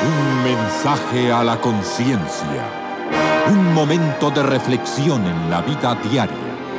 Un mensaje a la conciencia. Un momento de reflexión en la vida diaria.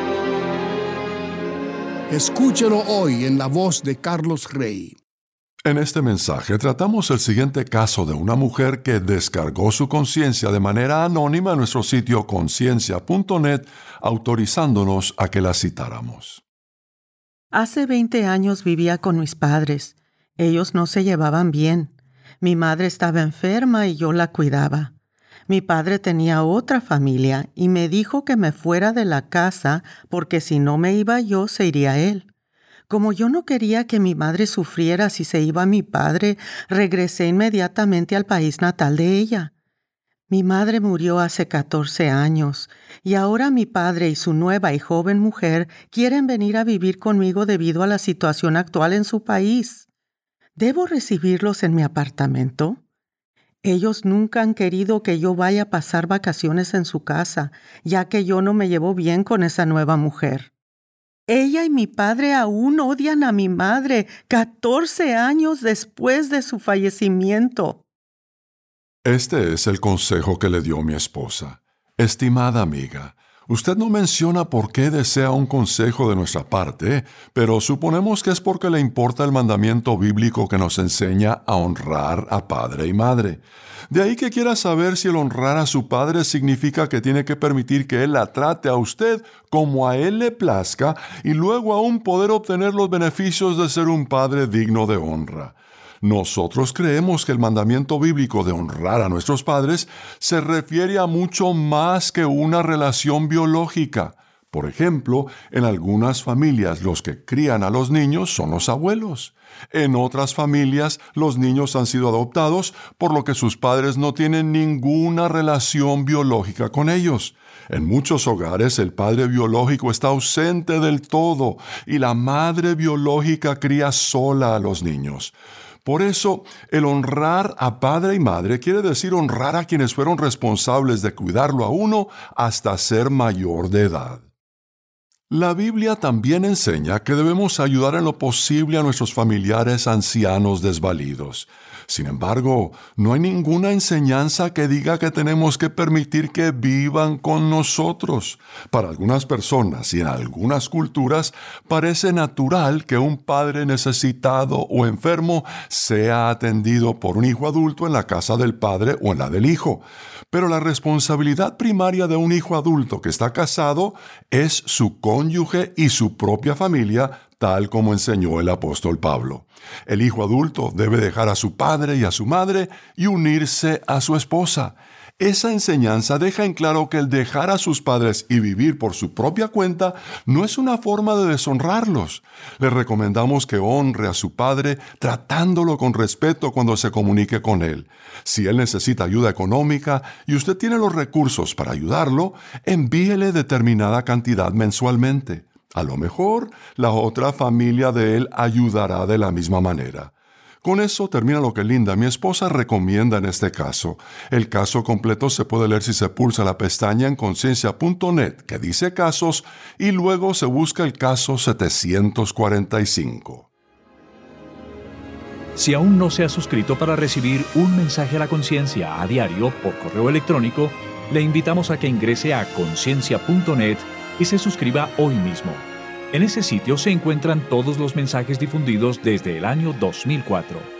Escúchelo hoy en la voz de Carlos Rey. En este mensaje tratamos el siguiente caso de una mujer que descargó su conciencia de manera anónima en nuestro sitio conciencia.net, autorizándonos a que la citáramos. Hace 20 años vivía con mis padres. Ellos no se llevaban bien. Mi madre estaba enferma y yo la cuidaba. Mi padre tenía otra familia y me dijo que me fuera de la casa porque si no me iba yo, se iría él. Como yo no quería que mi madre sufriera si se iba mi padre, regresé inmediatamente al país natal de ella. Mi madre murió hace 14 años y ahora mi padre y su nueva y joven mujer quieren venir a vivir conmigo debido a la situación actual en su país. ¿Debo recibirlos en mi apartamento? Ellos nunca han querido que yo vaya a pasar vacaciones en su casa, ya que yo no me llevo bien con esa nueva mujer. Ella y mi padre aún odian a mi madre 14 años después de su fallecimiento. Este es el consejo que le dio mi esposa. Estimada amiga, usted no menciona por qué desea un consejo de nuestra parte, pero suponemos que es porque le importa el mandamiento bíblico que nos enseña a honrar a padre y madre. De ahí que quiera saber si el honrar a su padre significa que tiene que permitir que él la trate a usted como a él le plazca y luego aún poder obtener los beneficios de ser un padre digno de honra. Nosotros creemos que el mandamiento bíblico de honrar a nuestros padres se refiere a mucho más que una relación biológica. Por ejemplo, en algunas familias los que crían a los niños son los abuelos. En otras familias los niños han sido adoptados, por lo que sus padres no tienen ninguna relación biológica con ellos. En muchos hogares el padre biológico está ausente del todo y la madre biológica cría sola a los niños. Por eso, el honrar a padre y madre quiere decir honrar a quienes fueron responsables de cuidarlo a uno hasta ser mayor de edad. La Biblia también enseña que debemos ayudar en lo posible a nuestros familiares ancianos desvalidos. Sin embargo, no hay ninguna enseñanza que diga que tenemos que permitir que vivan con nosotros. Para algunas personas y en algunas culturas parece natural que un padre necesitado o enfermo sea atendido por un hijo adulto en la casa del padre o en la del hijo. Pero la responsabilidad primaria de un hijo adulto que está casado es su cónyuge y su propia familia, tal como enseñó el apóstol Pablo. El hijo adulto debe dejar a su padre y a su madre y unirse a su esposa. Esa enseñanza deja en claro que el dejar a sus padres y vivir por su propia cuenta no es una forma de deshonrarlos. Le recomendamos que honre a su padre tratándolo con respeto cuando se comunique con él. Si él necesita ayuda económica y usted tiene los recursos para ayudarlo, envíele determinada cantidad mensualmente. A lo mejor la otra familia de él ayudará de la misma manera. Con eso termina lo que Linda, mi esposa, recomienda en este caso. El caso completo se puede leer si se pulsa la pestaña en conciencia.net que dice casos y luego se busca el caso 745. Si aún no se ha suscrito para recibir un mensaje a la conciencia a diario por correo electrónico, le invitamos a que ingrese a conciencia.net y se suscriba hoy mismo. En ese sitio se encuentran todos los mensajes difundidos desde el año 2004.